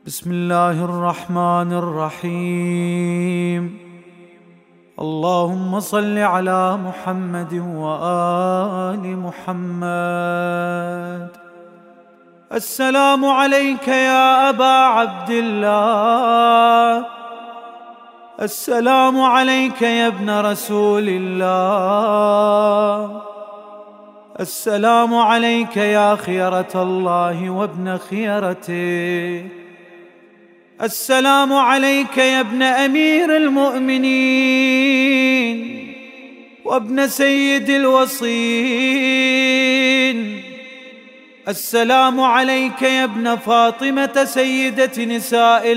بسم الله الرحمن الرحيم. اللهم صل على محمد وآل محمد. السلام عليك يا أبا عبد الله، السلام عليك يا ابن رسول الله، السلام عليك يا خيرة الله وابن خيرته، السلام عليك يا ابن أمير المؤمنين وابن سيد الوصين، السلام عليك يا ابن فاطمة سيدة نساء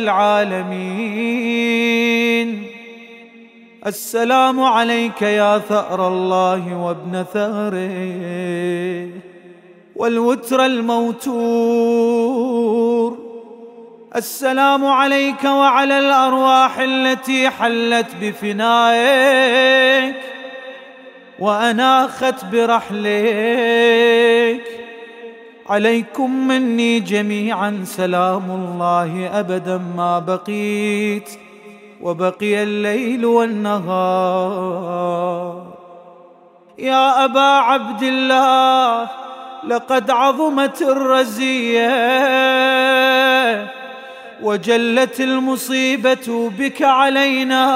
العالمين، السلام عليك يا ثأر الله وابن ثأره والوتر الموتور، السلام عليك وعلى الأرواح التي حلت بفنائك وأناخت برحلك. عليكم مني جميعا سلام الله أبدا ما بقيت وبقي الليل والنهار. يا أبا عبد الله، لقد عظمت الرزية وجلت المصيبة بك علينا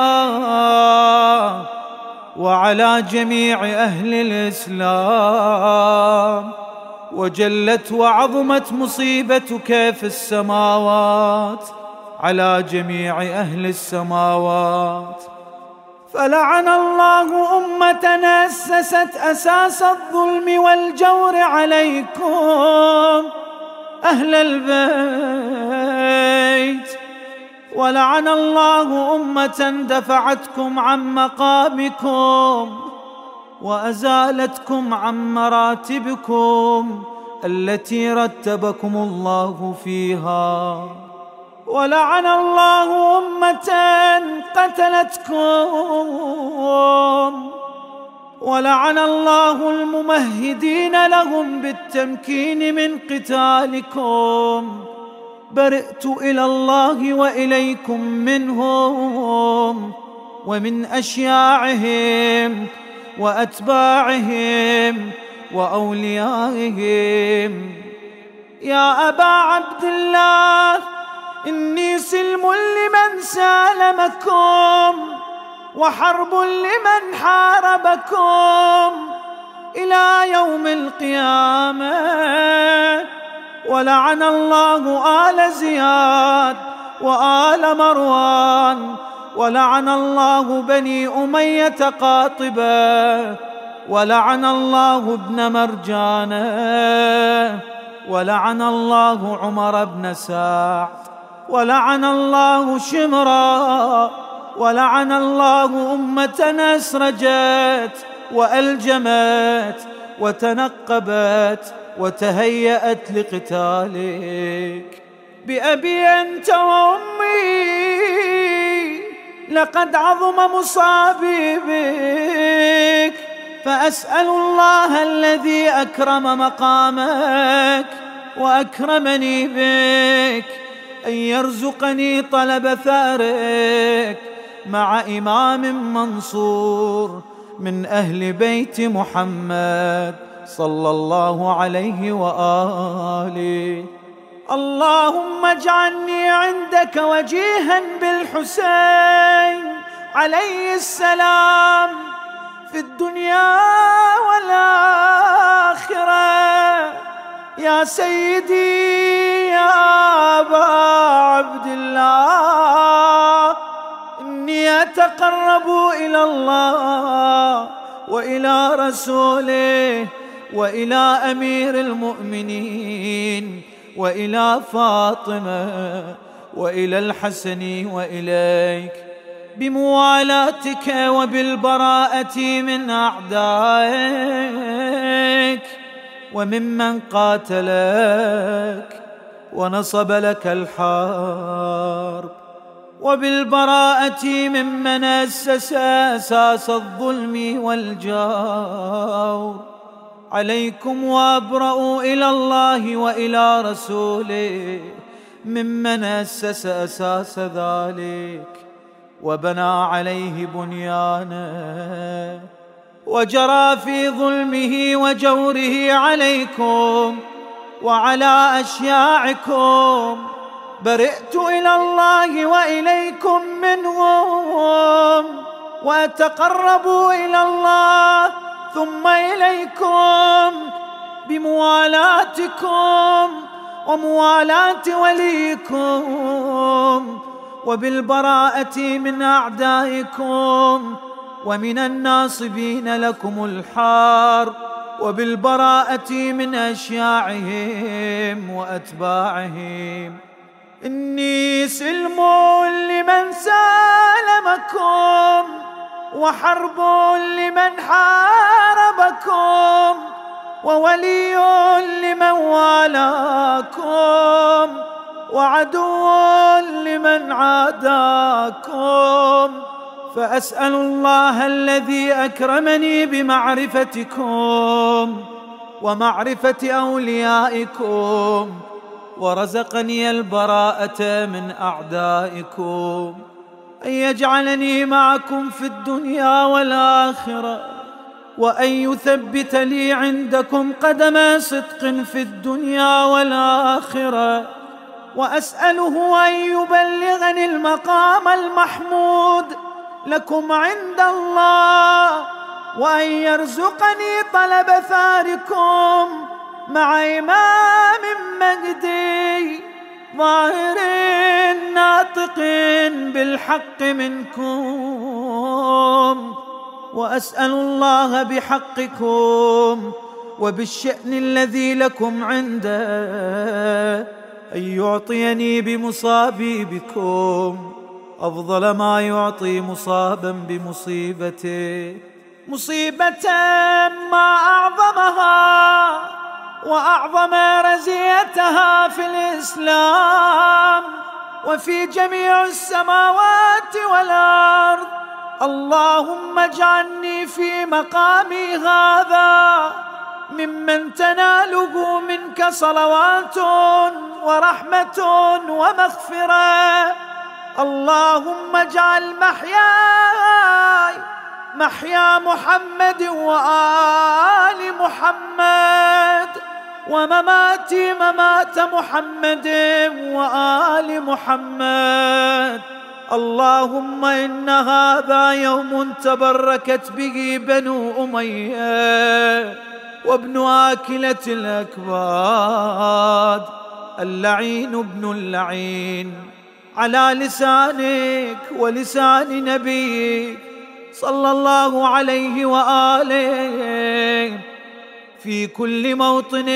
وعلى جميع أهل الإسلام، وجلت وعظمت مصيبتك في السماوات على جميع أهل السماوات. فلعن الله أمة أسست أساس الظلم والجور عليكم أهل البيت، ولعن الله أمة دفعتكم عن مقامكم وأزالتكم عن مراتبكم التي رتبكم الله فيها، ولعن الله أمة قتلتكم، ولعن الله الممهدين لهم بالتمكين من قتالكم. برئت إلى الله وإليكم منهم ومن أشياعهم وأتباعهم وأوليائهم. يا أبا عبد الله، إني سلم لمن سالمكم وحرب لمن حاربكم إلى يوم القيامة. ولعن الله آل زياد وآل مروان، ولعن الله بني أمية قاطبة، ولعن الله ابن مرجانة، ولعن الله عمر بن سعد، ولعن الله شمرا، ولعن الله أمة أسرجت وألجمت وتنقبت وتهيأت لقتالك. بأبي أنت وأمي، لقد عظم مصابي بك، فأسأل الله الذي أكرم مقامك وأكرمني بك أن يرزقني طلب ثارك مع إمام منصور من أهل بيت محمد صلى الله عليه وآله. اللهم اجعلني عندك وجيها بالحسين عليه السلام في الدنيا والآخرة. يا سيدي يا أبا عبد الله، إني أتقرب إلى الله وإلى رسوله وإلى أمير المؤمنين وإلى فاطمة وإلى الحسن وإليك بموالاتك وبالبراءة من أعدائك وممن قاتلك ونصب لك الحرب، وبالبراءة ممن أسس أساس الظلم والجور. عليكم وأبرأوا إلى الله وإلى رسوله ممن أسس أساس ذلك وبنى عليه بنيانه وجرى في ظلمه وجوره عليكم وعلى أشياعكم. برئت إلى الله وإليكم منهم، وأتقرب إلى الله ثم إليكم بموالاتكم وموالاة وليكم، وبالبراءة من أعدائكم ومن الناصبين لكم الحار، وبالبراءة من أشياعهم وأتباعهم. إني سلم لمن سالمكم، وحرب لمن حاربكم، وولي لمن والاكم، وعدو لمن عاداكم. فأسأل الله الذي أكرمني بمعرفتكم ومعرفة أوليائكم ورزقني البراءة من أعدائكم أن يجعلني معكم في الدنيا والآخرة، وأن يثبت لي عندكم قدم صدق في الدنيا والآخرة، وأسأله أن يبلغني المقام المحمود لكم عند الله، وأن يرزقني طلب ثاركم مع إمام مهدي ظاهر ناطق بالحق منكم. وأسأل الله بحقكم وبالشأن الذي لكم عنده أن يعطيني بمصابي بكم أفضل ما يعطي مصابا بمصيبته، مصيبة ما أعظمها وأعظم رزيتها في الإسلام وفي جميع السماوات والأرض. اللهم اجعلني في مقامي هذا ممن تناله منك صلوات ورحمة ومغفرة. اللهم اجعل محياي محيا محمد وآل محمد، ومماتي ممات محمد وآل محمد. اللهم إن هذا يوم تبركت به بنو أمية وابن آكلة الأكباد اللعين ابن اللعين، على لسانك ولسان نبيك صلى الله عليه وآله في كل موطن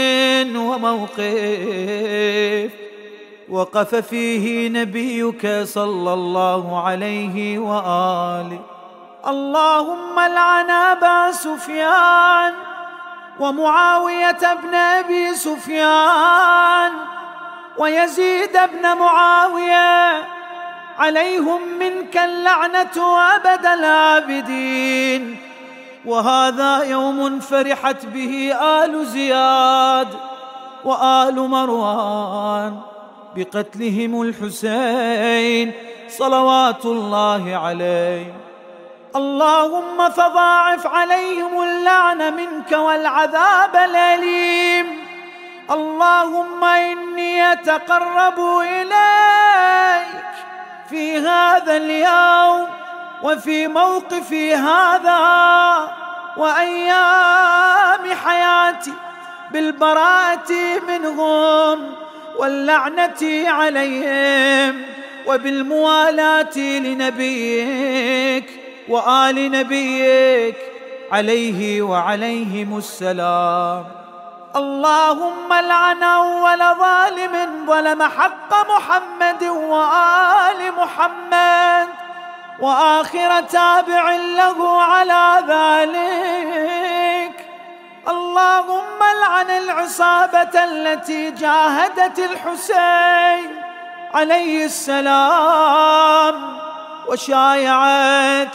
وموقف وقف فيه نبيك صلى الله عليه وآله. اللهم لعن أبا سفيان ومعاوية بن أبي سفيان ويزيد بن معاوية، عليهم منك اللعنة أبد الآبدين. وهذا يوم فرحت به آل زياد وآل مروان بقتلهم الحسين صلوات الله عليه. اللهم فضاعف عليهم اللعن منك والعذاب الأليم. اللهم إني أتقرب إليك في هذا اليوم وفي موقفي هذا وأيام حياتي بالبراءة منهم واللعنة عليهم وبالموالاة لنبيك وآل نبيك عليه وعليهم السلام. اللهم لعن أول ظالم ظلم حق محمد وآل محمد وآخر تابع له على ذلك. اللهم لعن العصابة التي جاهدت الحسين عليه السلام وشايعت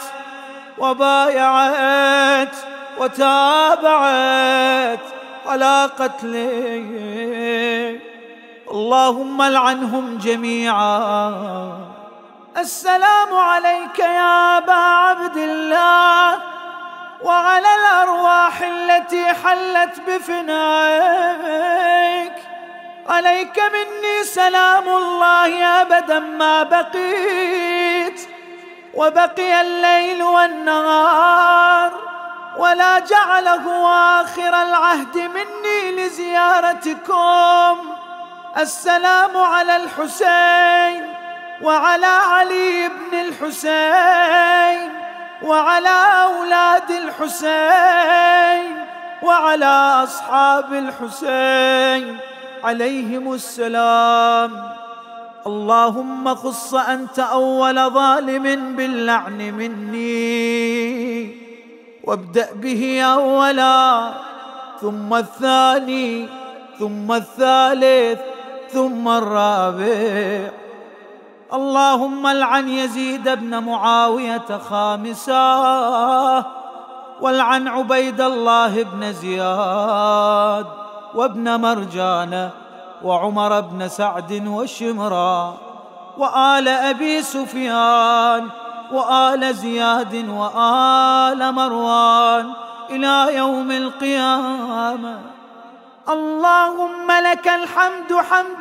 وبايعت وتابعت على قتله. اللهم العنهم جميعا. السلام عليك يا أبا عبد الله وعلى الأرواح التي حلت بفنائك. عليك مني سلام الله أبدا ما بقيت، وبقي الليل والنهار، ولا جعله آخر العهد مني لزيارتكم. السلام على الحسين وعلى علي بن الحسين وعلى أولاد الحسين وعلى أصحاب الحسين عليهم السلام. اللهم خص أنت أول ظالم باللعن مني، وابدأ به أولا، ثم الثاني، ثم الثالث، ثم الرابع. اللهم العن يزيد بن معاوية خامسا، والعن عبيد الله بن زياد وابن مرجان وعمر بن سعد وشمرا وآل أبي سفيان وآل زياد وآل مروان إلى يوم القيامة. اللهم لك الحمد حمد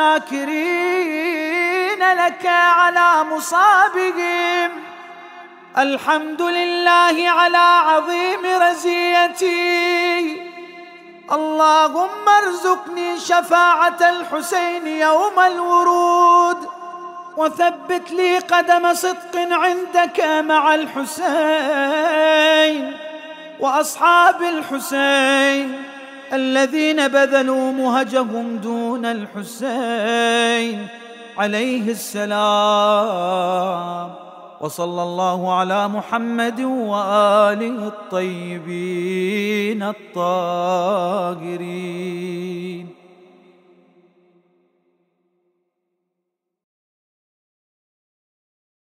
الشاكرين لك على مصابهم. الحمد لله على عظيم رزيتي. اللهم ارزقني شفاعة الحسين يوم الورود، وثبت لي قدم صدق عندك مع الحسين وأصحاب الحسين الذين بذلوا مهجهم دون الحسين عليه السلام. وصلى الله على محمد وآله الطيبين الطاهرين.